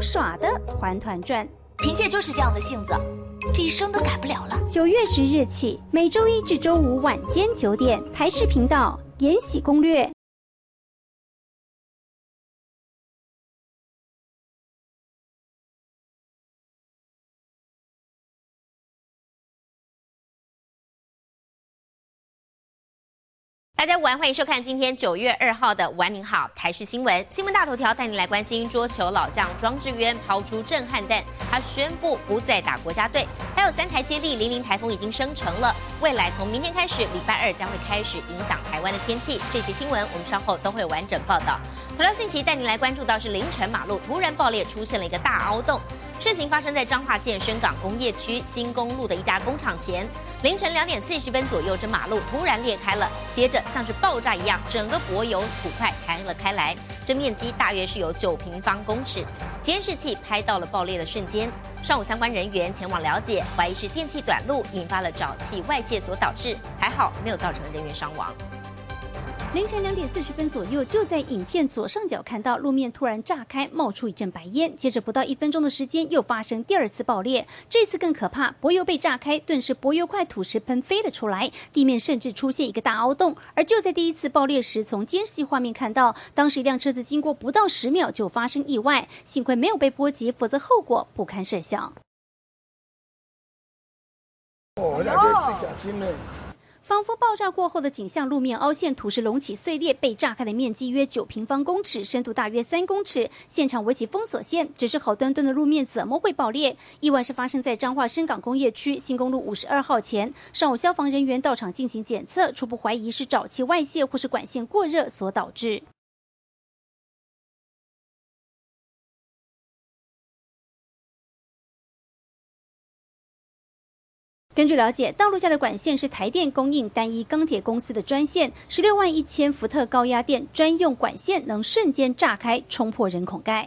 耍得团团转。 萍姐就是这样的性子，这一生都改不了了。 9月10日起，每周一至周五晚间9点，台视频道《延禧攻略》。 大家午安，欢迎收看今天9月2号的午安您好台视新闻。新闻大头条带您来关心桌球老将庄智渊抛出震撼弹，他宣布不再打国家队。还有3台接力00台风已经生成了，未来从明天开始，礼拜2将会开始影响台湾的天气。这些新闻我们稍后都会完整报道。头条讯息带您来关注到是凌晨马路突然爆裂，出现了一个大凹洞。事情发生在彰化县深港工业区新公路的一家工厂前，凌晨2点40分左右，这马路突然裂开了，接着像是爆炸一样，整个柏油土块弹了开来，这面积大约是有9平方公尺。监视器拍到了爆裂的瞬间。上午相关人员前往了解，怀疑是电器短路引发了沼气外泄所导致，还好没有造成人员伤亡。 凌晨2点40分左右，就在影片左上角看到路面突然炸开，冒出一阵白烟，接着不到1分钟的时间，又发生第2次爆裂。这次更可怕，柏油被炸开，顿时柏油块土石喷飞了出来，地面甚至出现一个大凹洞。而就在第1次爆裂时，从监视器画面看到，当时一辆车子经过不到10秒就发生意外，幸亏没有被波及，否则后果不堪设想。仿佛爆炸过后的景象，路面凹陷，土石隆起碎裂，被炸开的面积约9平方公尺，深度大约3公尺。现场围起封锁线，只是好端端的路面怎么会爆裂？意外是发生在彰化深港工业区新公路52号前。上午消防人员到场进行检测，初步怀疑是沼气外泄或是管线过热所导致。根据了解，道路下的管线是台电供应单一钢铁公司的专线，161000伏特高压电专用管线能瞬间炸开，冲破人孔盖。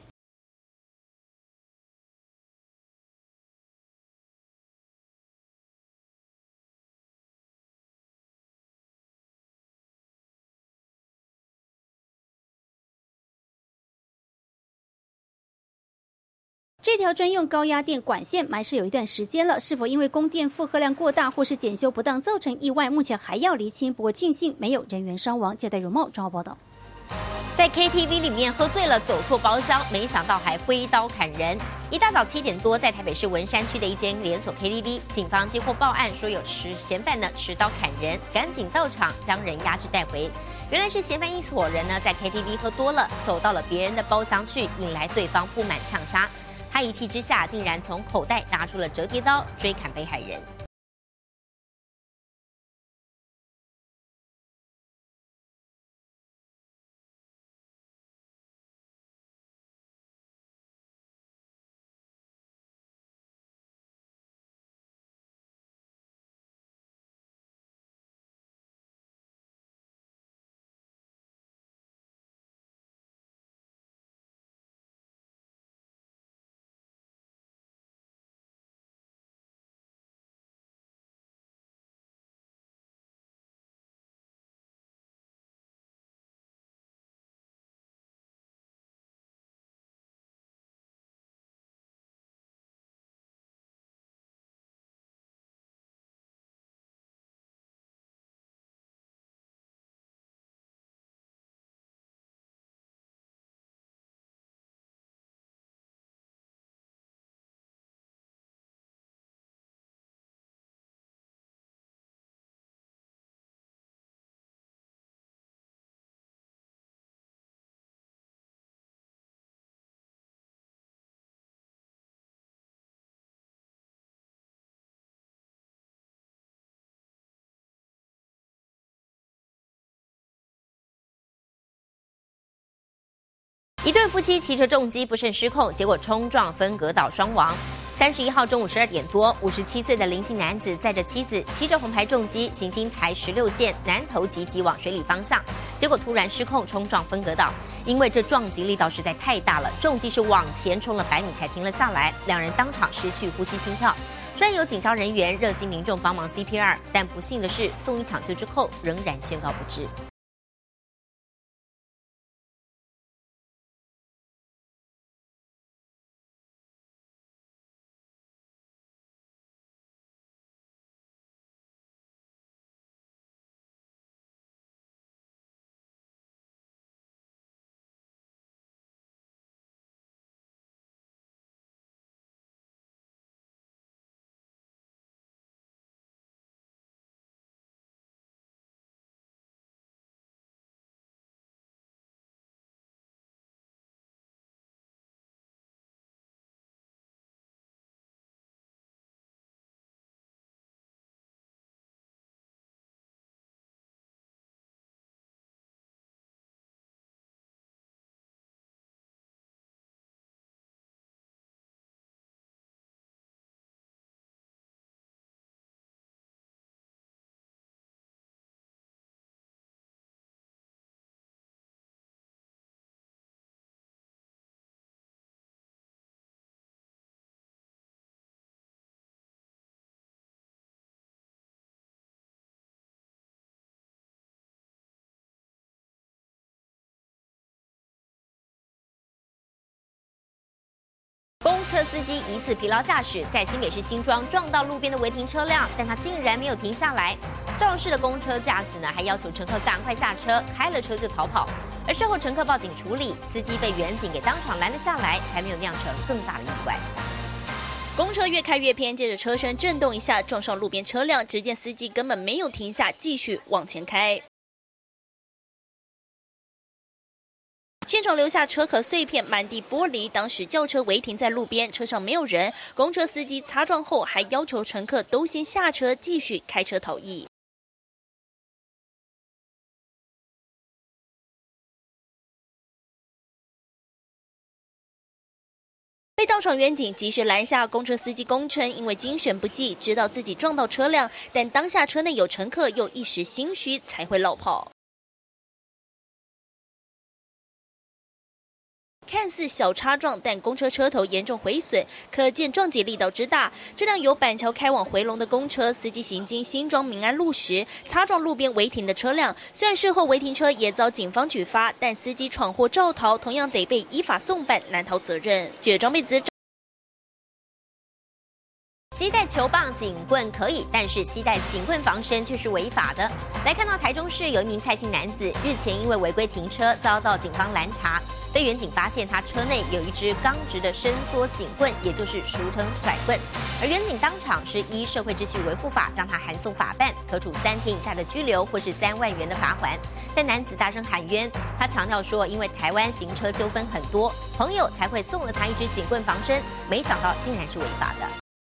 这条专用高压电管线埋设有一段时间了，是否因为供电负荷量过大或是检修不当造成意外，目前还要厘清。不过庆幸没有人员伤亡。接待容茂，中澳报道。 在 KTV 里面喝醉了，走错包厢，没想到还挥刀砍人。一大早7点多，在台北市文山区的一间连锁 KTV， 警方接获报案说有嫌犯呢持刀砍人，赶紧到场将人押至带回。原来是嫌犯一伙人呢在 KTV 喝多了，走到了别人的包厢去，引来对方不满呛杀。他一气之下，竟然从口袋拿出了折叠刀追砍被害人。一对夫妻骑车重机不慎失控，结果冲撞分隔岛双亡。31号中午12点多，57岁的林姓男子载着妻子骑着红牌重机行经台16线南投集集往水里方向，结果突然失控冲撞分隔岛。因为这撞击力道实在太大了，重机是往前冲了100米才停了下来，两人当场失去呼吸心跳。虽然有警消人员、热心民众帮忙 CPR， 但不幸的是送医抢救之后仍然宣告不治。 车司机疑似疲劳驾驶，在新北市新庄撞到路边的违停车辆，但他竟然没有停下来。肇事的公车驾驶呢，还要求乘客赶快下车，开了车就逃跑。而事后乘客报警处理，司机被远警给当场拦了下来，才没有酿成更大的意外。 公车越开越偏，接着车身震动一下，撞上路边车辆，只见司机根本没有停下，继续往前开。现场留下车壳碎片，满地玻璃。当时轿车违停在路边，车上没有人。公车司机擦撞后，还要求乘客都先下车，继续开车逃逸。被到场远警及时拦下，公车司机供称因为精神不济，知道自己撞到车辆，但当下车内有乘客，又一时心虚才会落跑。看似小擦撞，但公车车头严重毁损，可见撞击力道之大。这辆由板桥开往回龙的公车，司机行经新庄民安路时，擦撞路边违停的车辆。虽然事后违停车也遭警方举发，但司机闯祸肇逃，同样得被依法送办，难逃责任。记者张贝子。 携带球棒、警棍可以，但是携带警棍防身却是违法的。来看到台中市有一名蔡姓男子，日前因为违规停车遭到警方拦查，被远警发现他车内有一支钢制的伸缩警棍，也就是俗称甩棍。而远警当场是依社会秩序维护法将他函送法办，可处3天以下的拘留或是3万元的罚锾。但男子大声喊冤，他强调说，因为台湾行车纠纷很多，朋友才会送了他一支警棍防身，没想到竟然是违法的。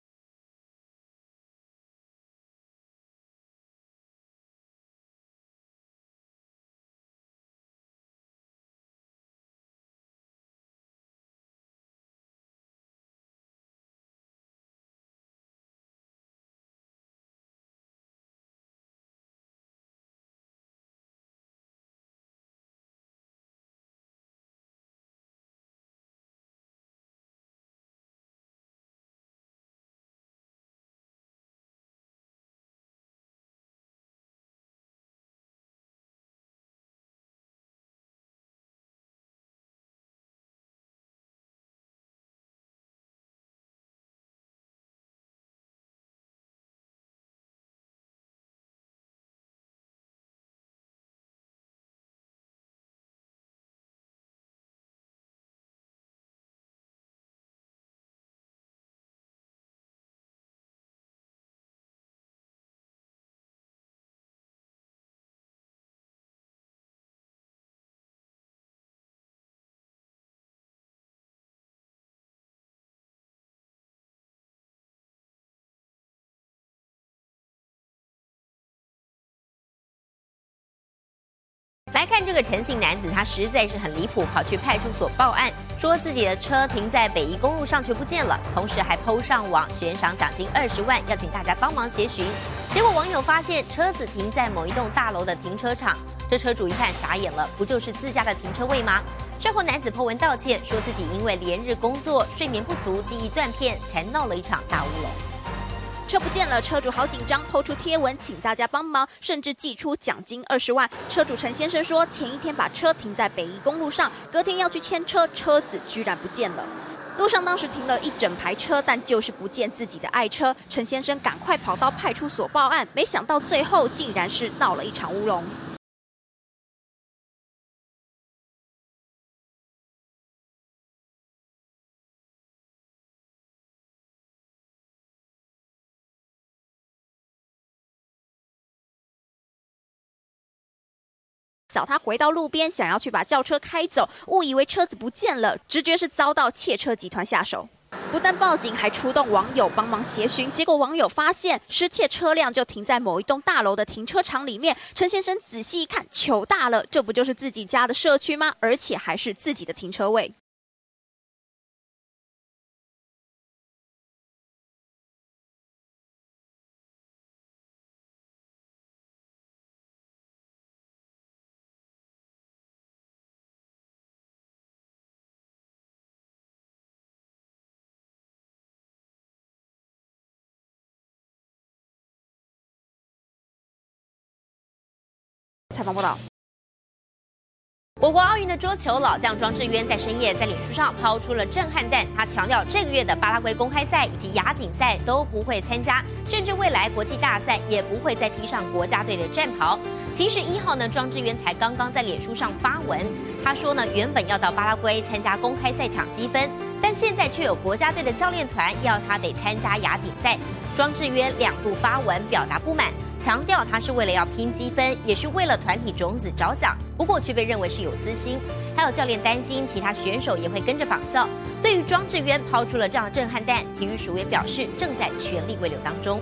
来看这个陈姓男子，他实在是很离谱，跑去派出所报案，说自己的车停在北宜公路上却不见了，同时还 PO 上网悬赏奖金20万，要请大家帮忙协寻。结果网友发现车子停在某一栋大楼的停车场，这车主一看傻眼了，不就是自家的停车位吗？事后男子 PO 文道歉，说自己因为连日工作，睡眠不足，记忆断片，才闹了一场大乌龙。 车不见了，车主好紧张，抛出贴文请大家帮忙，甚至寄出奖金20万。车主陈先生说，前一天把车停在北宜公路上，隔天要去牵车，车子居然不见了。路上当时停了一整排车，但就是不见自己的爱车。陈先生赶快跑到派出所报案，没想到最后竟然是闹了一场乌龙。找他回到路边，想要去把轿车开走，误以为车子不见了，直觉是遭到窃车集团下手。不但报警，还出动网友帮忙协寻。结果网友发现失窃车辆就停在某一栋大楼的停车场里面。陈先生仔细一看，糗大了，这不就是自己家的社区吗？而且还是自己的停车位。采访报道。 我国奥运的桌球老将庄智渊在深夜在脸书上抛出了震撼弹，他强调这个月的巴拉圭公开赛以及亚锦赛都不会参加，甚至未来国际大赛也不会再披上国家队的战袍。其实1号呢，庄智渊才刚刚在脸书上发文，他说呢，原本要到巴拉圭参加公开赛抢积分，但现在却有国家队的教练团要他得参加亚锦赛。庄智渊2度发文表达不满，强调他是为了要拼积分，也是为了团体种子着想，不过却被认为是有私心。还有教练担心其他选手也会跟着仿效。对于庄智渊抛出了这样的震撼弹，体育署也表示正在全力慰留当中。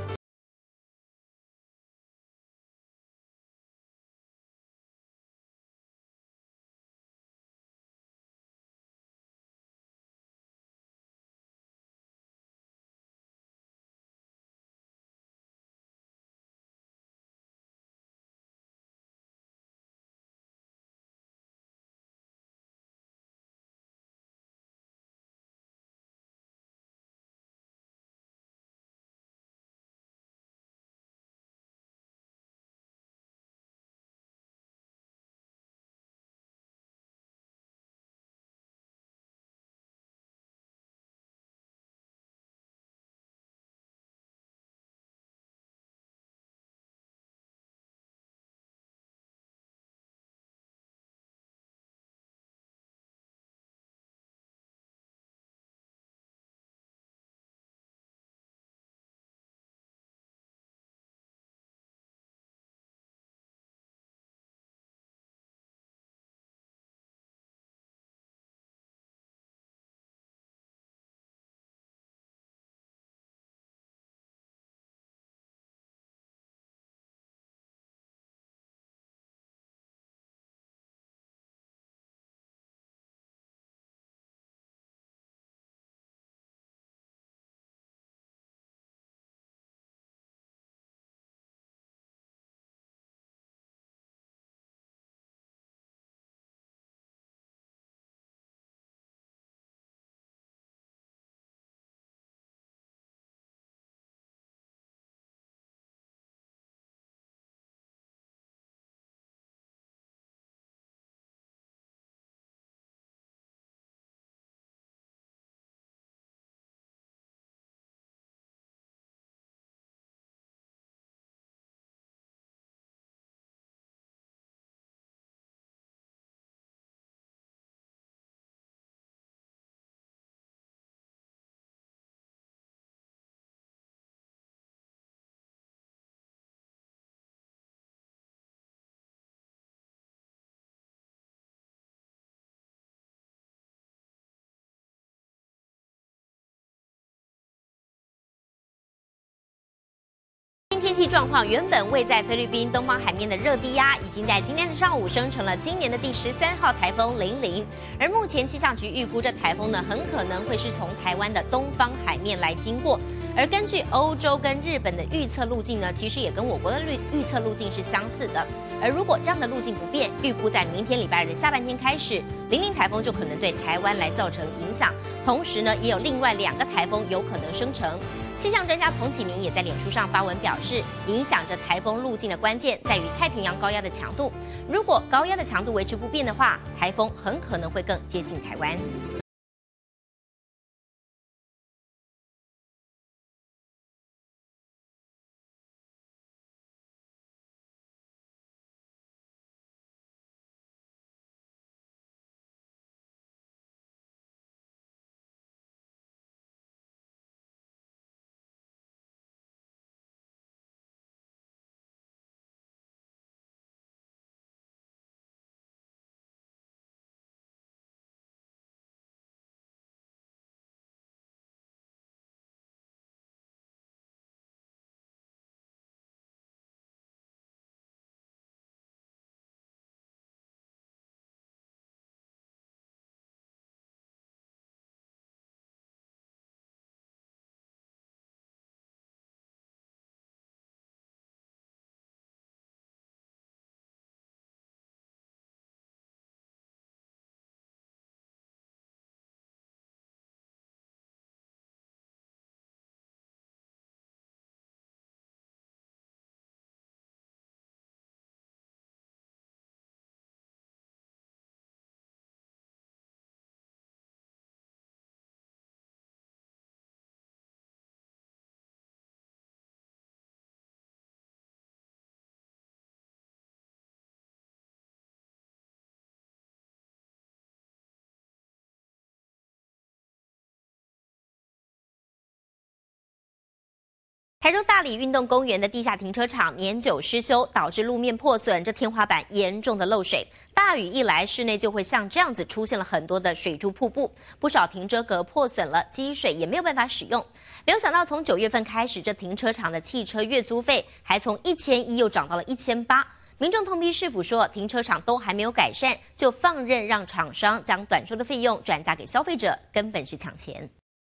天气状况，原本位在菲律宾东方海面的热低压，已经在今天的上午生成了今年的第13号台风00。而目前气象局预估，这台风呢很可能会是从台湾的东方海面来经过。而根据欧洲跟日本的预测路径呢，其实也跟我国的预测路径是相似的。而如果这样的路径不变，预估在明天礼拜日的下半天开始，00台风就可能对台湾来造成影响。同时呢，也有另外2个台风有可能生成。气象专家彭启明也在脸书上发文表示，影响着台风路径的关键在于太平洋高压的强度。如果高压的强度维持不变的话，台风很可能会更接近台湾。 台中大里运动公园的地下停车场年久失修，导致路面破损，这天花板严重的漏水。大雨一来，室内就会像这样子出现了很多的水柱瀑布，不少停车格破损了，积水也没有办法使用。没有想到，从9月份开始，这停车场的汽车月租费还从1100又涨到了1800。民众痛批市府说，停车场都还没有改善，就放任让厂商将短收的费用转嫁给消费者，根本是抢钱。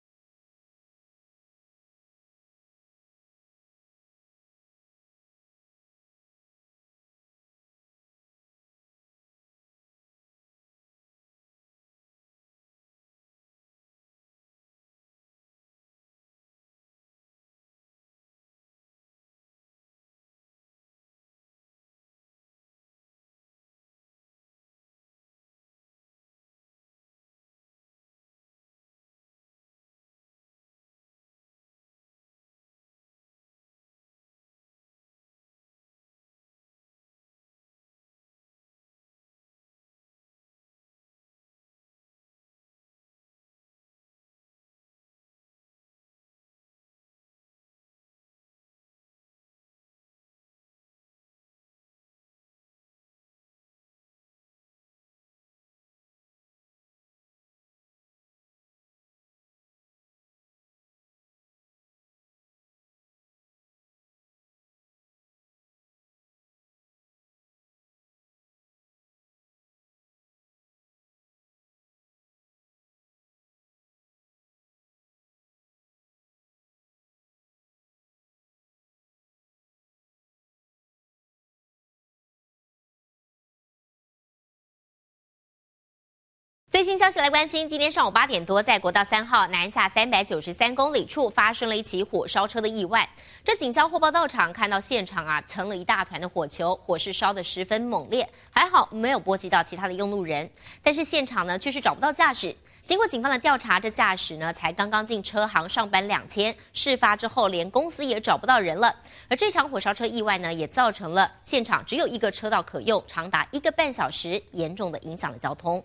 最新消息来关心，今天上午8点多，在国道3号南下393公里处发生了一起火烧车的意外。这警消获报到场，看到现场成了一大团的火球，火势烧得十分猛烈，还好没有波及到其他的用路人。但是现场却是找不到驾驶。经过警方的调查，这驾驶才刚刚进车行上班2天，事发之后连公司也找不到人了。而这场火烧车意外也造成了现场只有一个车道可用，长达1个半小时，严重的影响了交通。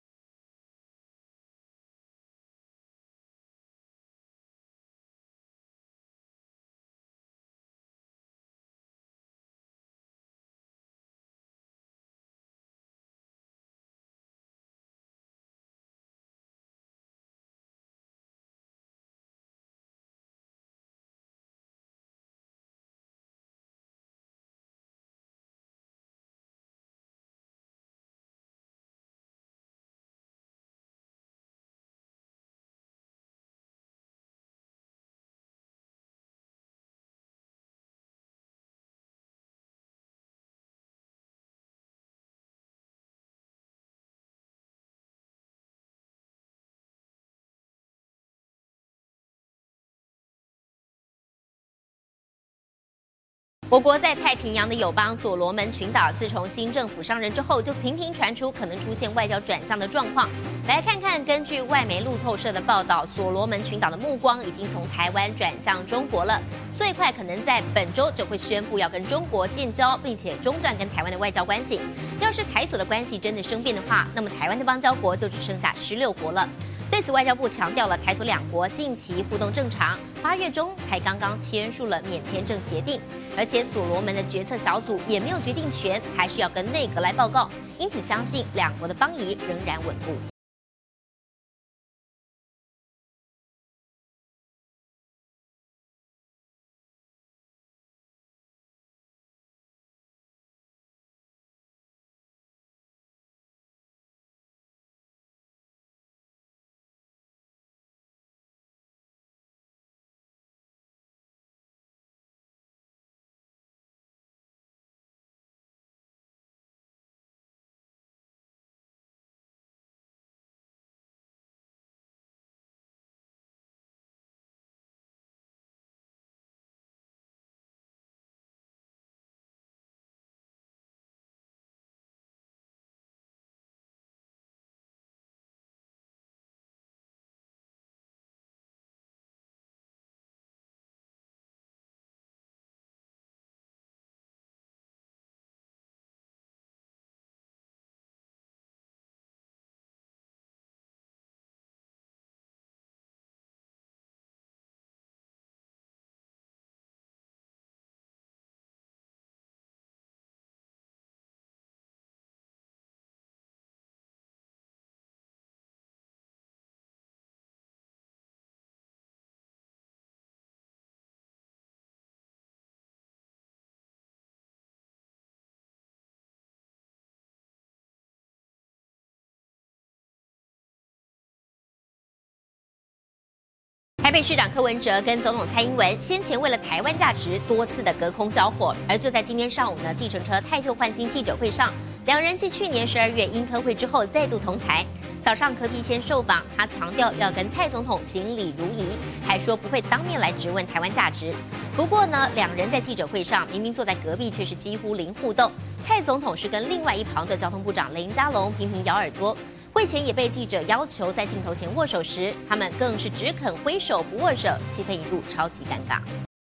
我国在太平洋的友邦所罗门群岛，自从新政府上任之后，就频频传出可能出现外交转向的状况。来看看，根据外媒路透社的报道，所罗门群岛的目光已经从台湾转向中国了，最快可能在本周就会宣布要跟中国建交，并且中断跟台湾的外交关系。要是台所的关系真的生变的话，那么台湾的邦交国就只剩下16国了。对此，外交部强调了台所2国近期互动正常，8月中才刚刚签署了免签证协定，而且所罗门的决策小组也没有决定权，还是要跟内阁来报告，因此相信2国的邦谊仍然稳固。 北市长柯文哲跟总统蔡英文先前为了台湾价值多次的隔空交火，而就在今天上午呢，计程车太旧换新记者会上，两人继去年12月因科会之后再度同台。早上柯 P 先受访，他强调要跟蔡总统行礼如仪，还说不会当面来质问台湾价值。不过呢，两人在记者会上明明坐在隔壁，却是几乎零互动。蔡总统是跟另外一旁的交通部长林佳龙频频咬耳朵。会前也被记者要求在镜头前握手时，他们更是只肯挥手不握手，气氛一度超级尴尬。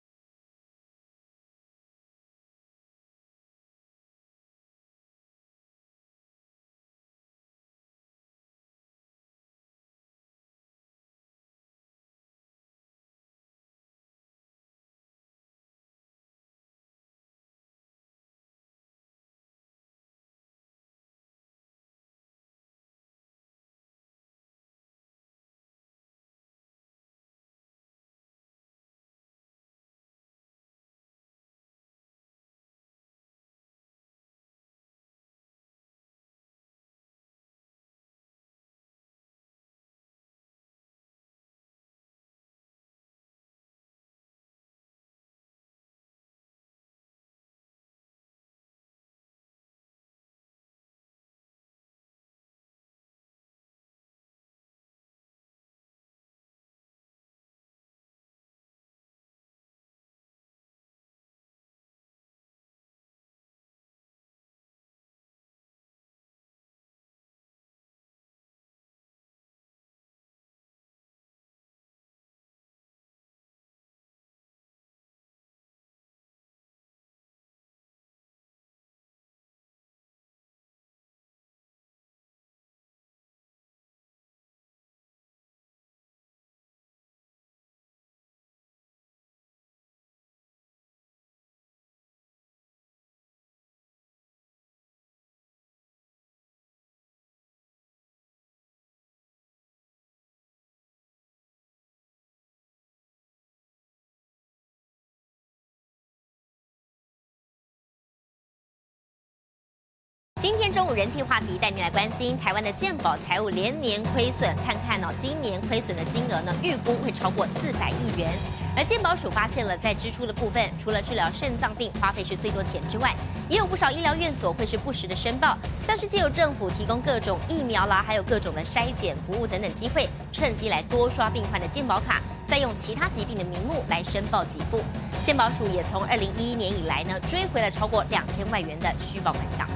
今天中午人气话题带您来关心台湾的健保财务连年亏损，看看今年亏损的金额呢，预估会超过400亿元。而健保署发现了，在支出的部分，除了治疗肾脏病花费是最多钱之外，也有不少医疗院所会是不实的申报，像是借由政府提供各种疫苗啦，还有各种的筛检服务等等机会，趁机来多刷病患的健保卡，再用其他疾病的名目来申报给付。健保署也从2011年以来呢，追回了超过2000万元的虚报款项。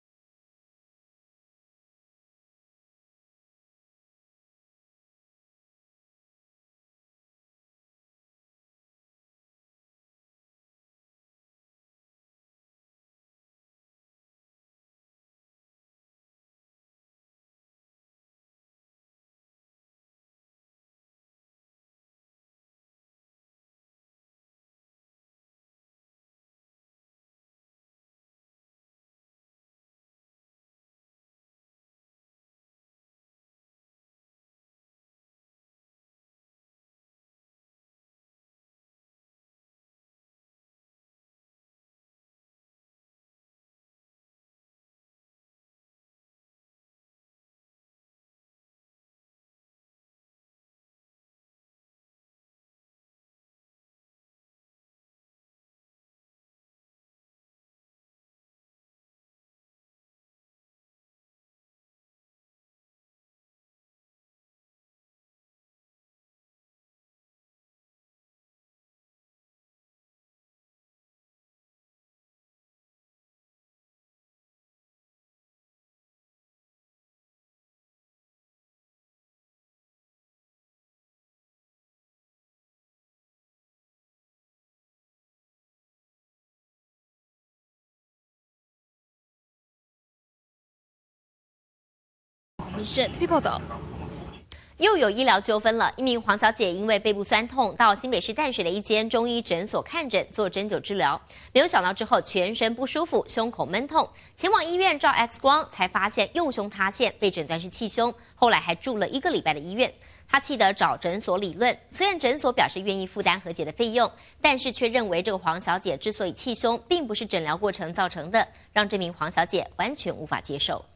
是 TVB 报道。 又有医疗纠纷了，一名黄小姐因为背部酸痛，到新北市淡水的一间中医诊所看诊做针灸治疗，没有想到之后全身不舒服，胸口闷痛，前往医院照 X 光才发现右胸塌陷，被诊断是气胸，后来还住了1个礼拜的医院。她气得找诊所理论，虽然诊所表示愿意负担和解的费用，但是却认为这个黄小姐之所以气胸，并不是诊疗过程造成的，让这名黄小姐完全无法接受。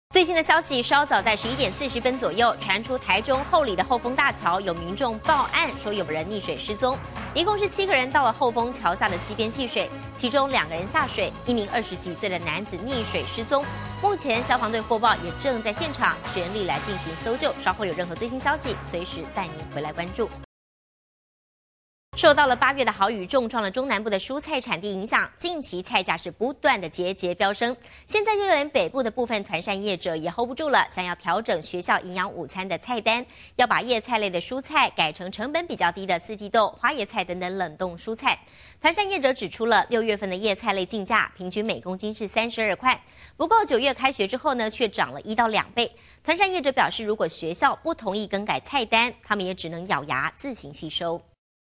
最新的消息，稍早在11点40分左右，传出台中后里的后丰大桥有民众报案说有人溺水失踪，一共是7个人到了后丰桥下的溪边戏水，其中2个人下水，1名20几岁的男子溺水失踪。目前消防队获报，也正在现场全力来进行搜救。稍后有任何最新消息，随时带您回来关注。受到了8月的豪雨重创了中南部的蔬菜产地影响，近期菜价是不断的节节飙升。现在就连北部的部分团膳业者也 hold 不住了，想要调整学校营养午餐的菜单，要把叶菜类的蔬菜改成成本比较低的四季豆、花椰菜等等冷冻蔬菜。团膳业者指出了6月份的叶菜类进价平均每公斤是32块，不过9月开学之后呢，却涨了1到2倍。团膳业者表示，如果学校不同意更改菜单，他们也只能咬牙自行吸收。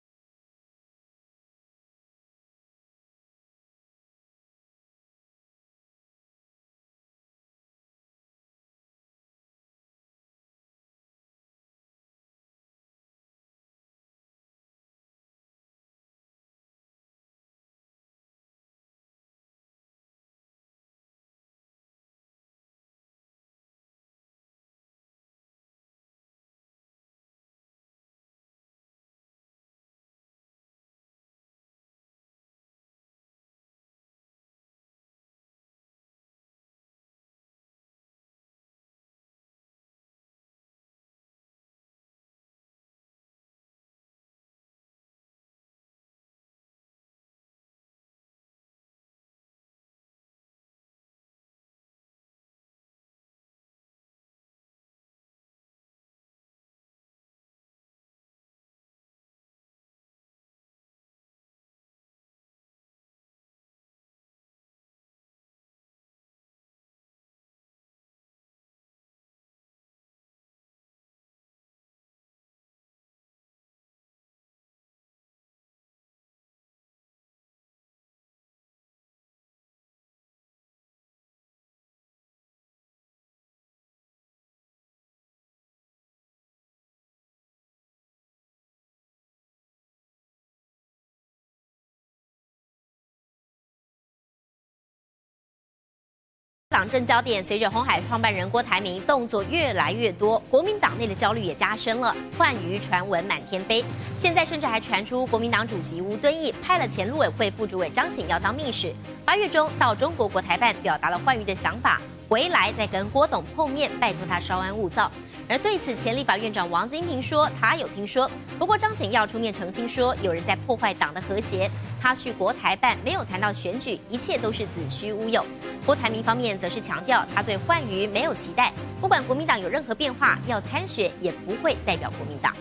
党政焦点随着鸿海创办人郭台铭动作越来越多，国民党内的焦虑也加深了，换瑜传闻满天飞。现在甚至还传出国民党主席吴敦义派了前陆委会副主委张醒要当密使，8月中到中国国台办表达了换瑜的想法，回来再跟郭董碰面，拜托他稍安勿躁。而对此，前立法院长王金平说他有听说，不过张显耀出面澄清说有人在破坏党的和谐，他去国台办没有谈到选举，一切都是子虚乌有。郭台铭方面则是强调他对换瑜没有期待，不管国民党有任何变化，要参选也不会代表国民党。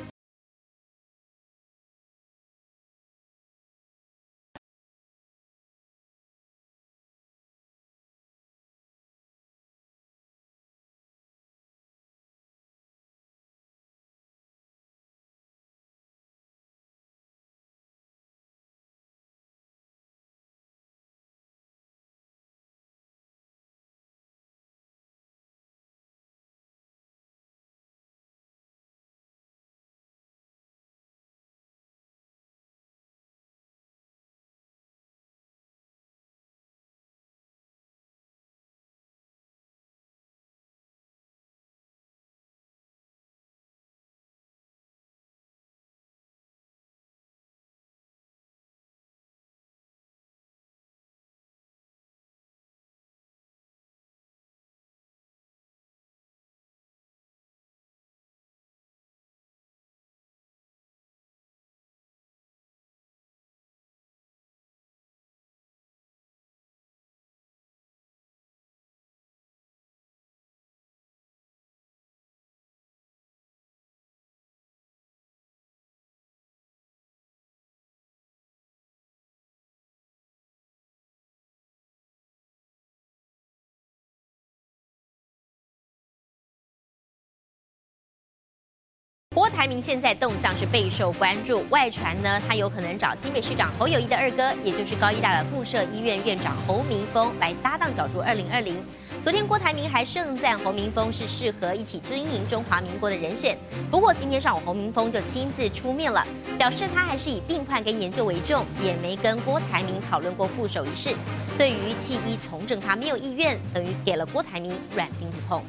郭台铭现在动向是备受关注，外传呢，他有可能找新北市长侯友宜的二哥，也就是高医大的附设医院院长侯明峰来搭档角逐2020。 昨天郭台铭还盛赞侯明峰是适合一起经营中华民国的人选。不过今天上午侯明峰就亲自出面了，表示他还是以病患跟研究为重，也没跟郭台铭讨论过副手一事。对于弃医从政，他没有意愿，等于给了郭台铭软钉子碰。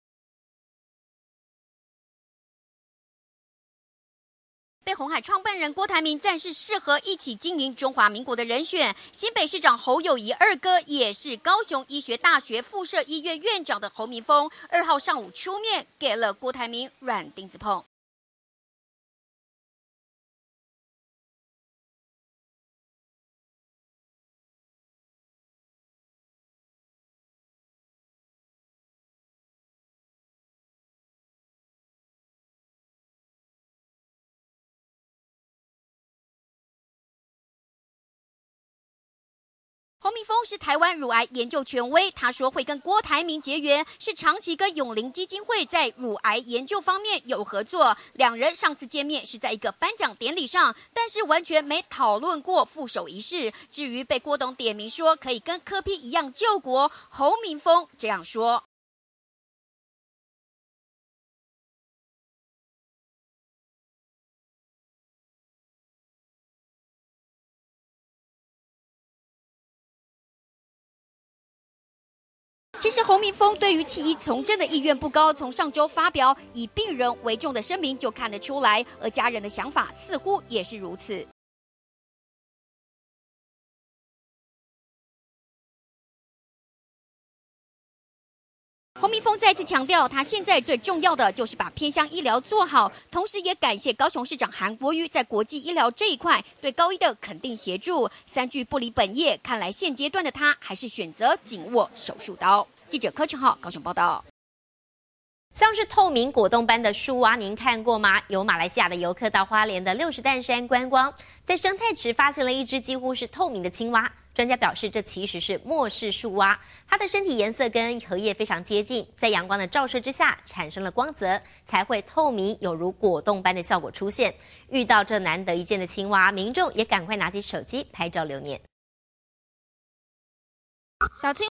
被鸿海创办人郭台铭赞是适合一起经营中华民国的人选。新北市长侯友宜二哥，也是高雄医学大学附设医院院长的侯明峰，2号上午出面给了郭台铭软钉子碰。侯明峰是台湾乳癌研究权威，他说会跟郭台铭结缘，是长期跟永龄基金会在乳癌研究方面有合作。两人上次见面是在一个颁奖典礼上，但是完全没讨论过副手一事。至于被郭董点名说可以跟柯 P 一样救国，侯明峰这样说。其实侯明峰对于弃医从政的意愿不高，从上周发表以病人为重的声明就看得出来，而家人的想法似乎也是如此。侯明峰再次强调，他现在最重要的就是把偏乡医疗做好，同时也感谢高雄市长韩国瑜在国际医疗这一块对高医的肯定协助。3句不离本业，看来现阶段的他还是选择紧握手术刀。记者柯成浩高雄报道。 像是透明果冻般的树蛙，您看过吗？有马来西亚的游客到花莲的60担山观光，在生态池发现了一只几乎是透明的青蛙。专家表示，这其实是末世树蛙，它的身体颜色跟荷叶非常接近，在阳光的照射之下产生了光泽，才会透明，有如果冻般的效果出现。遇到这难得一见的青蛙，民众也赶快拿起手机拍照留念。 小青。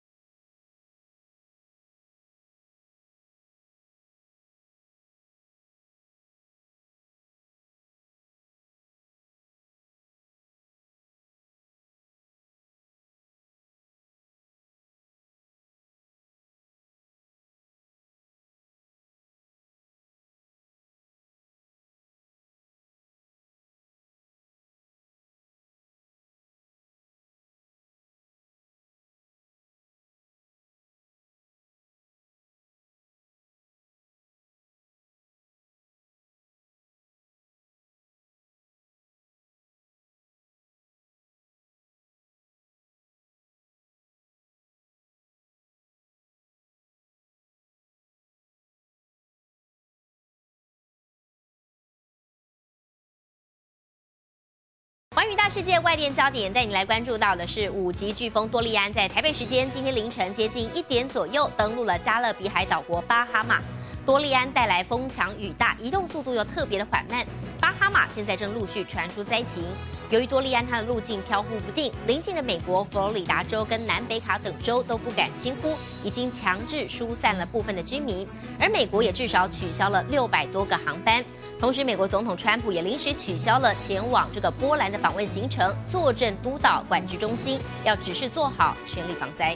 寰宇大世界外电焦点带你来关注到的是5级飓风多利安在台北时间今天凌晨接近1点左右登陆了加勒比海岛国巴哈马。多利安带来风强雨大，移动速度又特别的缓慢。巴哈马现在正陆续传出灾情。由于多利安它的路径飘忽不定，邻近的美国佛罗里达州跟南北卡等州都不敢轻忽，已经强制疏散了部分的居民。而美国也至少取消了600多个航班。同时，美国总统川普也临时取消了前往这个波兰的访问行程，坐镇督导管制中心，要指示做好全力防灾。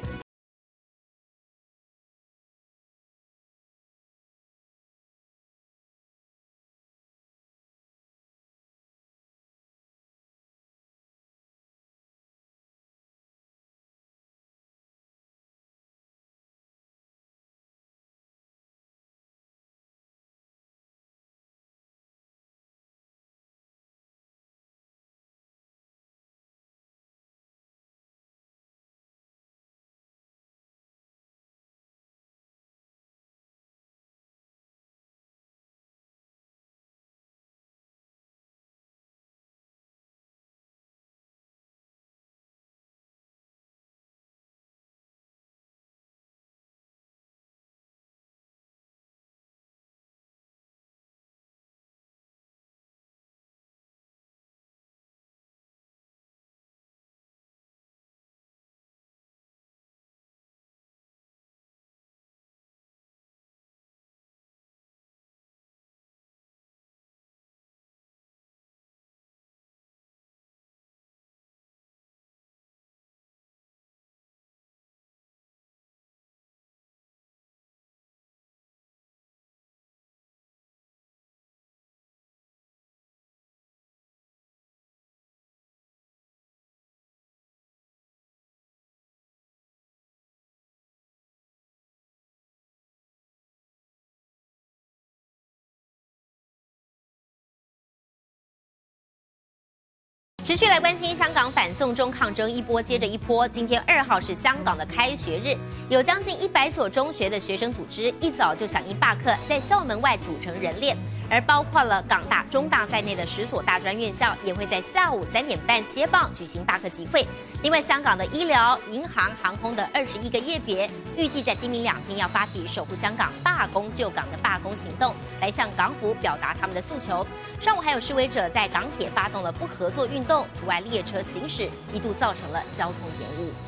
持续来关心香港反送中抗争一波接着一波。今天2号是香港的开学日，有将近100所中学的学生组织一早就响应罢课，在校门外组成人链。而包括了港大、中大在内的10所大专院校也会在下午3点半接棒举行罢课集会。另外，香港的医疗、银行、航空的21个业别，预计在今明2天要发起守护香港、罢工救港的罢工行动，来向港府表达他们的诉求。上午还有示威者在港铁发动了不合作运动，阻碍列车行驶，一度造成了交通延误。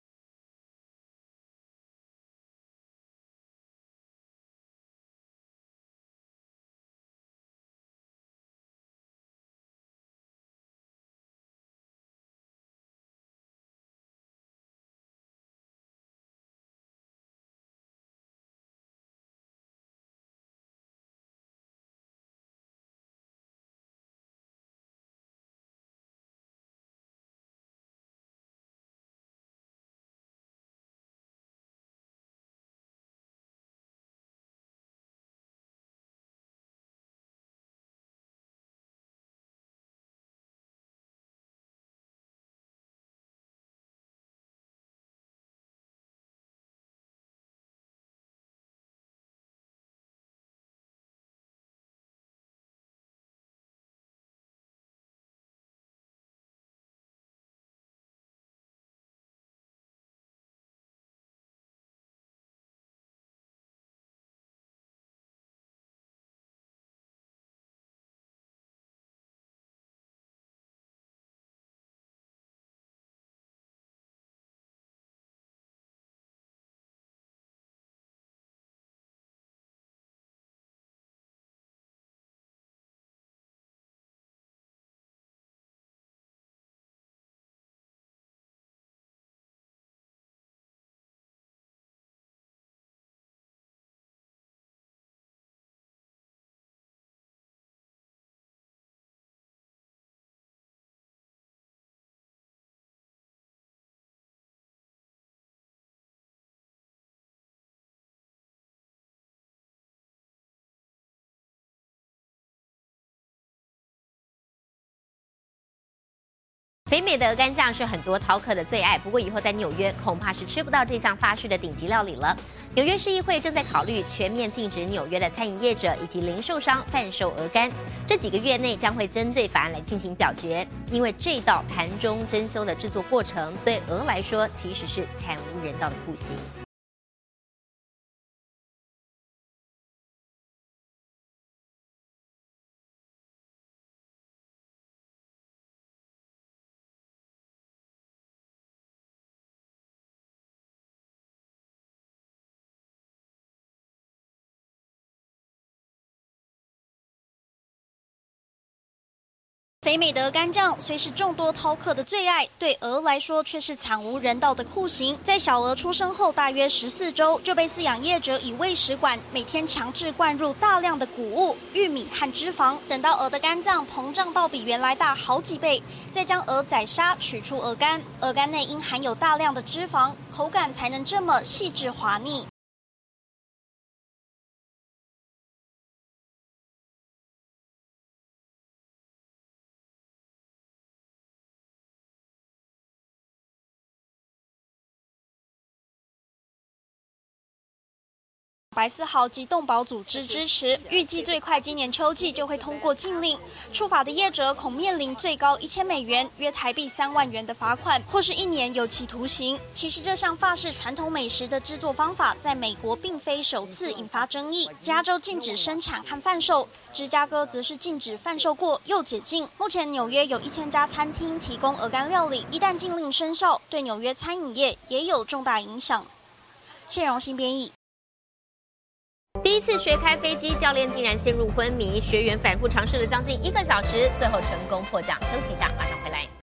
肥美的鹅肝酱是很多饕客的最爱，不过以后在纽约恐怕是吃不到这项法式的顶级料理了。纽约市议会正在考虑全面禁止纽约的餐饮业者以及零售商贩售鹅肝，这几个月内将会针对法案来进行表决。因为这道盘中珍馐的制作过程，对鹅来说其实是惨无人道的酷刑。 肥美的鹅肝酱虽是众多饕客的最爱，对鹅来说却是惨无人道的酷刑。在小鹅出生后大约14周，就被饲养业者以喂食管每天强制灌入大量的谷物、玉米和脂肪，等到鹅的肝脏膨胀到比原来大好几倍，再将鹅宰杀取出鹅肝。鹅肝内因含有大量的脂肪，口感才能这么细致滑腻。白思豪及动保组织支持，预计最快今年秋季就会通过禁令。触法的业者恐面临最高$1000，约台币3万元的罚款，或是1年有期徒刑。其实这项法式传统美食的制作方法，在美国并非首次引发争议。加州禁止生产和贩售，芝加哥则是禁止贩售过又解禁。目前纽约有1000家餐厅提供鹅肝料理，一旦禁令生效，对纽约餐饮业也有重大影响。谢荣新编译。 第一次学开飞机，教练竟然陷入昏迷，学员反复尝试了将近1个小时，最后成功迫降。休息一下，马上回来。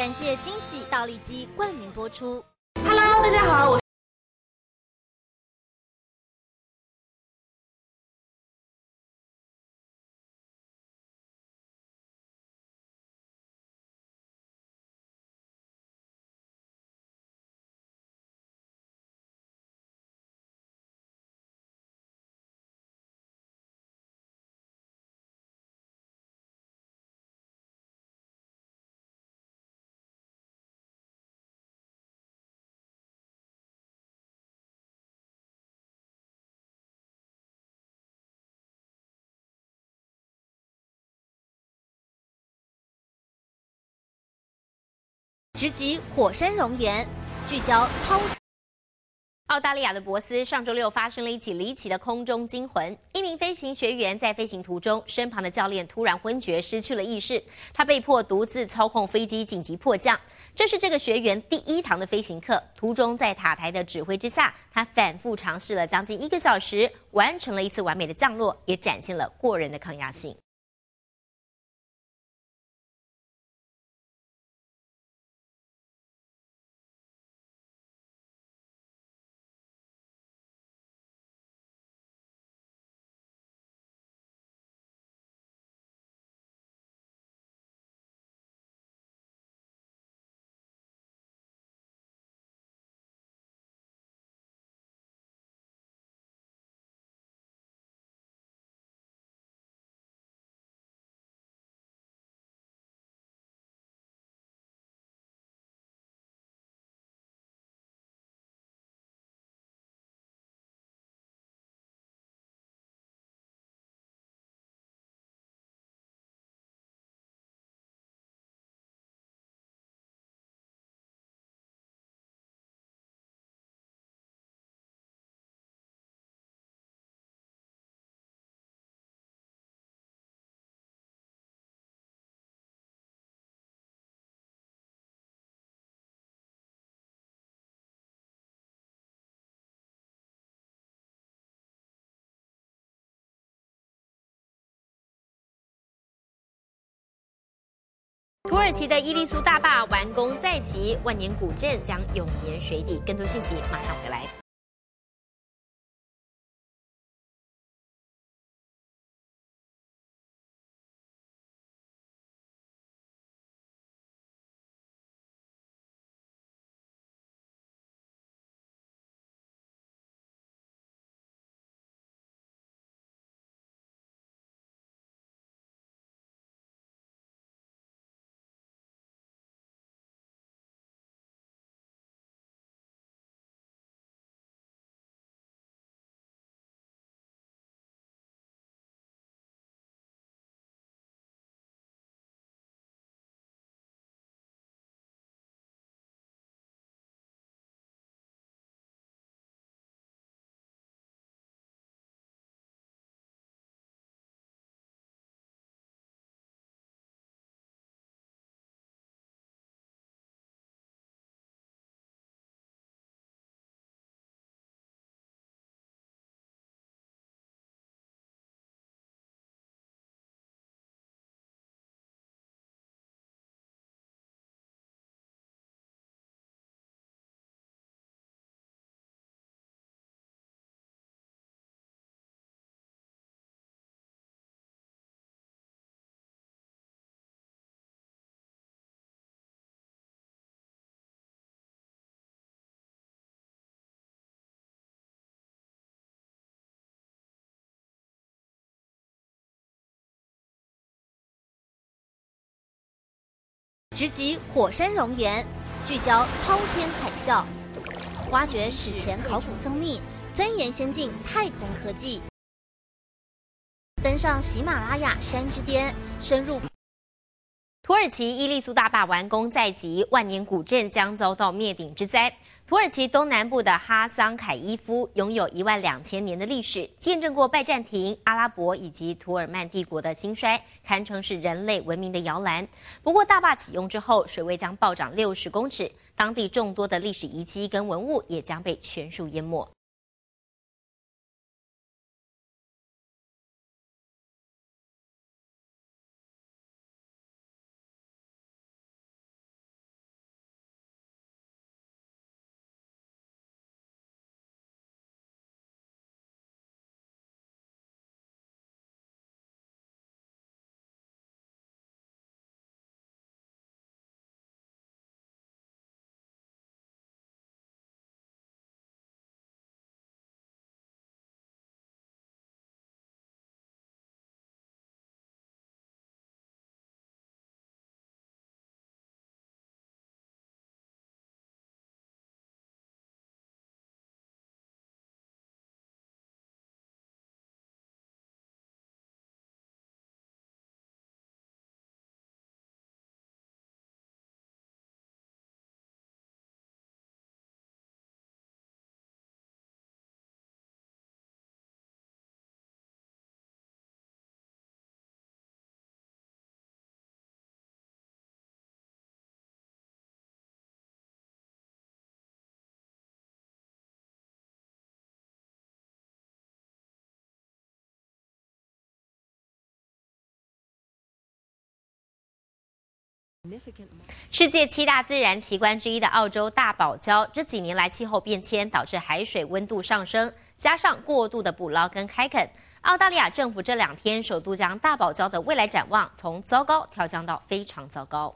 感谢惊喜大力机冠名播出。 Hello， 大家好， 直击火山熔岩，聚焦滔。 澳大利亚的博斯上周六发生了一起离奇的空中惊魂。一名飞行学员在飞行途中，身旁的教练突然昏厥，失去了意识，他被迫独自操控飞机紧急迫降。这是这个学员第1堂的飞行课，途中在塔台的指挥之下，他反复尝试了将近1个小时，完成了一次完美的降落，也展现了过人的抗压性。土耳其的伊利苏大坝完工在即，万年古镇将永年水底。更多信息马上回来。 直击火山熔岩，聚焦滔天海啸，挖掘史前考古松秘，钻研先进太空科技，登上喜马拉雅山之巅，深入。 土耳其伊利苏大坝完工在即，万年古镇将遭到灭顶之灾。土耳其东南部的哈桑凯伊夫拥有12000年的历史，见证过拜占庭、阿拉伯以及土尔曼帝国的兴衰，堪称是人类文明的摇篮。不过，大坝启用之后，水位将暴涨60公尺，当地众多的历史遗迹跟文物也将被全数淹没。 世界7大自然奇观之一的澳洲大堡礁，这几年来气候变迁导致海水温度上升，加上过度的捕捞跟开垦，澳大利亚政府这2天首度将大堡礁的未来展望从糟糕调降到非常糟糕。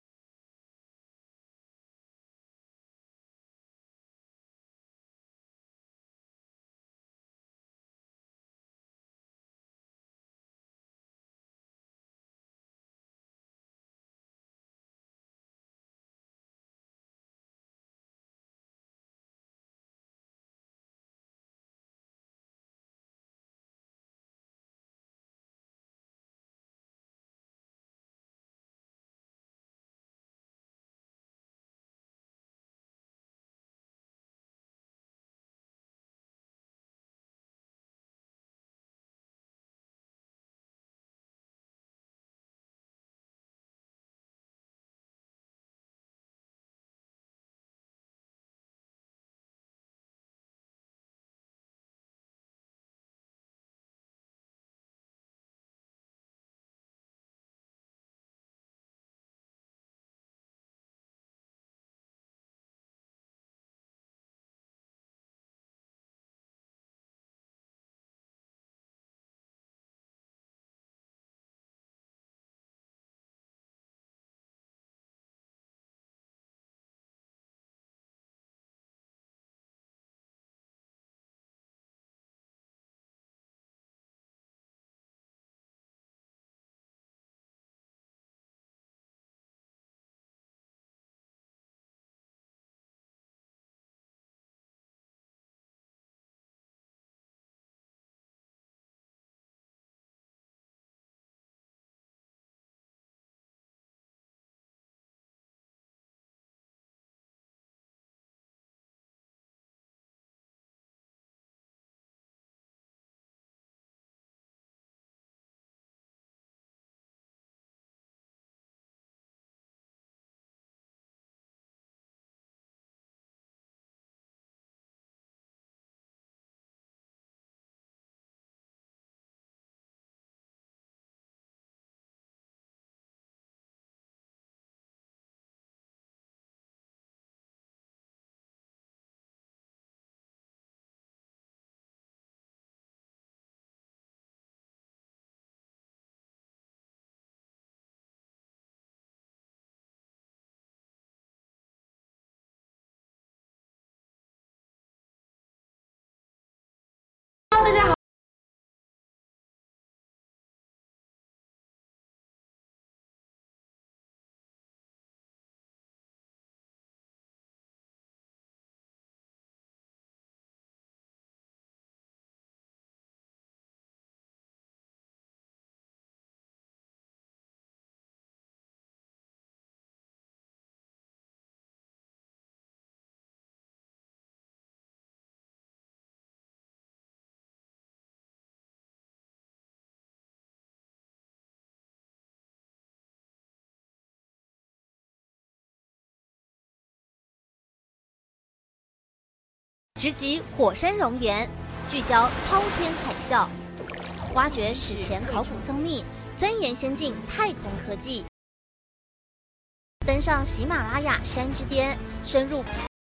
直击火山熔岩，聚焦滔天海啸，挖掘史前考古松秘，钻研先进太空科技，登上喜马拉雅山之巅，深入。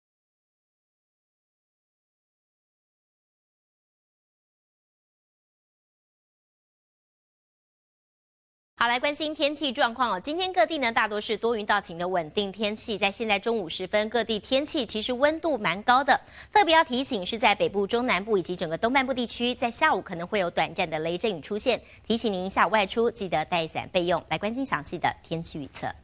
好，来关心天气状况哦。今天各地呢大多是多云到晴的稳定天气，在现在中午时分，各地天气其实温度蛮高的。特别要提醒是在北部、中南部以及整个东半部地区，在下午可能会有短暂的雷阵雨出现，提醒您下午外出记得带伞备用。来关心详细的天气预测。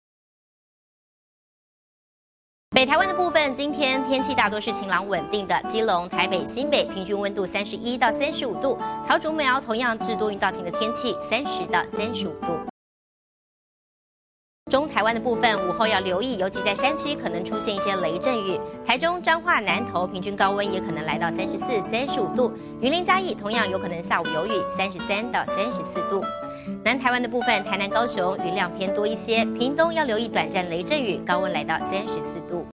北台湾的部分，今天天气大多是晴朗稳定的，基隆、台北、新北平均温度31到35度，桃竹苗同样是多云到晴的天气，30到35度。中台湾的部分，午后要留意，尤其在山区可能出现一些雷阵雨。台中、彰化、南投平均高温也可能来到34、35度，云林嘉义同样有可能下午有雨，33到34度。南台湾的部分，台南、高雄云量偏多一些，屏东要留意短暂雷阵雨，高温来到34度。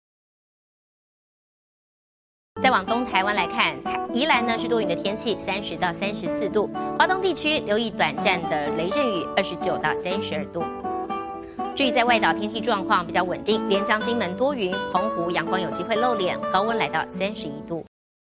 再往东台湾来看，宜兰呢是多云的天气，30到34度。华东地区留意短暂的雷阵雨，29到32度。 至于在外岛天气状况比较稳定，连江、金门多云，澎湖阳光有机会露脸，高温来到31度。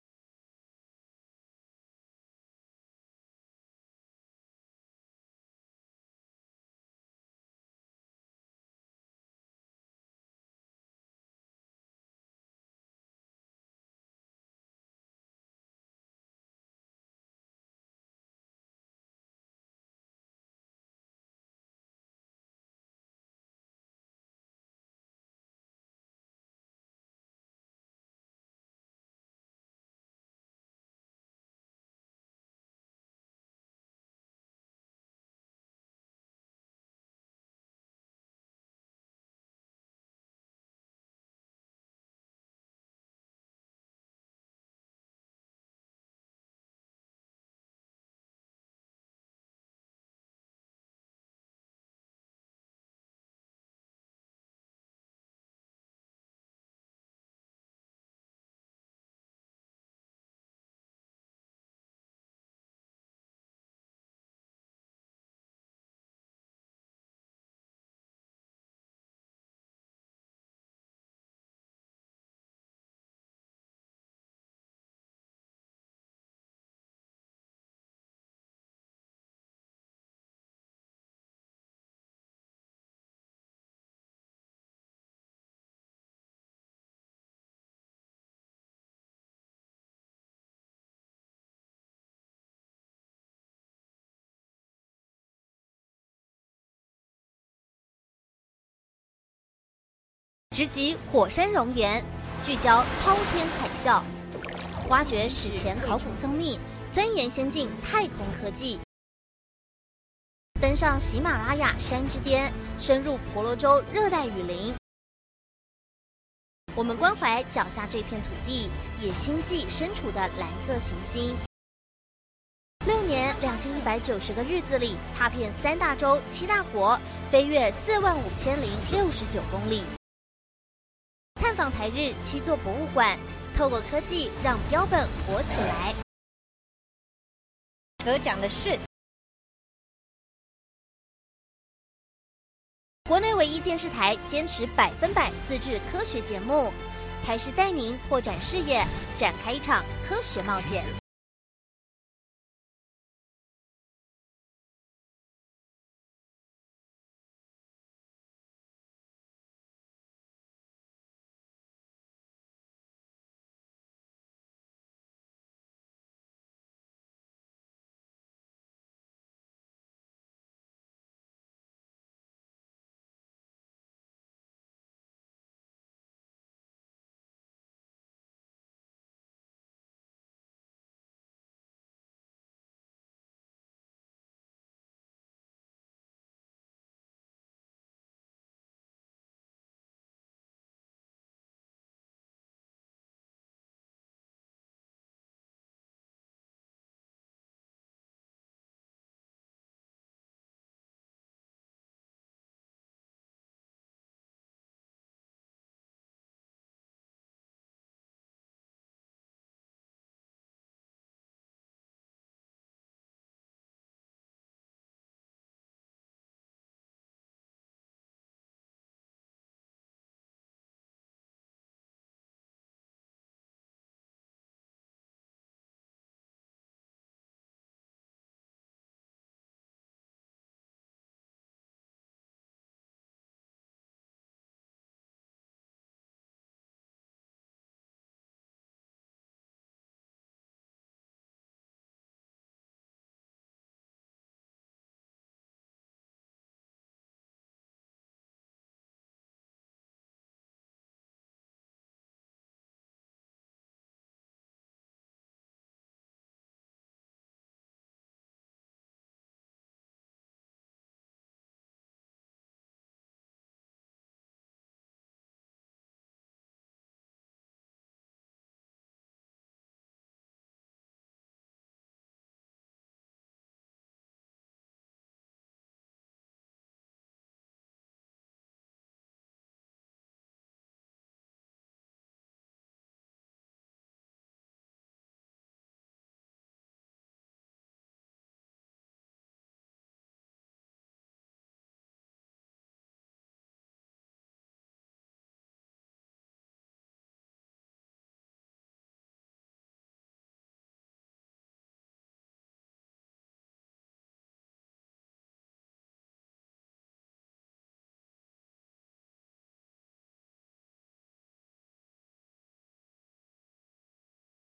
直击火山熔岩，聚焦滔天海啸，挖掘史前考古松密，钻研先进太空科技，登上喜马拉雅山之巅，深入婆罗洲热带雨林。我们关怀脚下这片土地，也心系身处的蓝色行星。6年2190个日子里，踏遍3大洲7大国，飞越45069公里。探访台日7座博物馆，透过科技让标本活起来。 得奖的是国内唯一电视台坚持100%自制科学节目，台视带您拓展视野，展开一场科学冒险。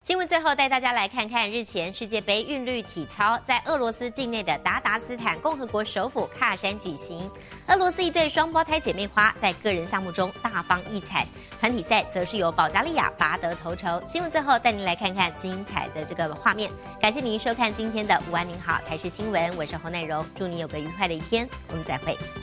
新闻最后带大家来看看日前世界杯韵律体操在俄罗斯境内的达达斯坦共和国首府喀山举行。俄罗斯一对双胞胎姐妹花在个人项目中大放异彩，团体赛则是由保加利亚拔得头筹。新闻最后带您来看看精彩的这个画面。感谢您收看今天的午安您好台视新闻，我是侯乃荣，祝你有个愉快的一天，我们再会。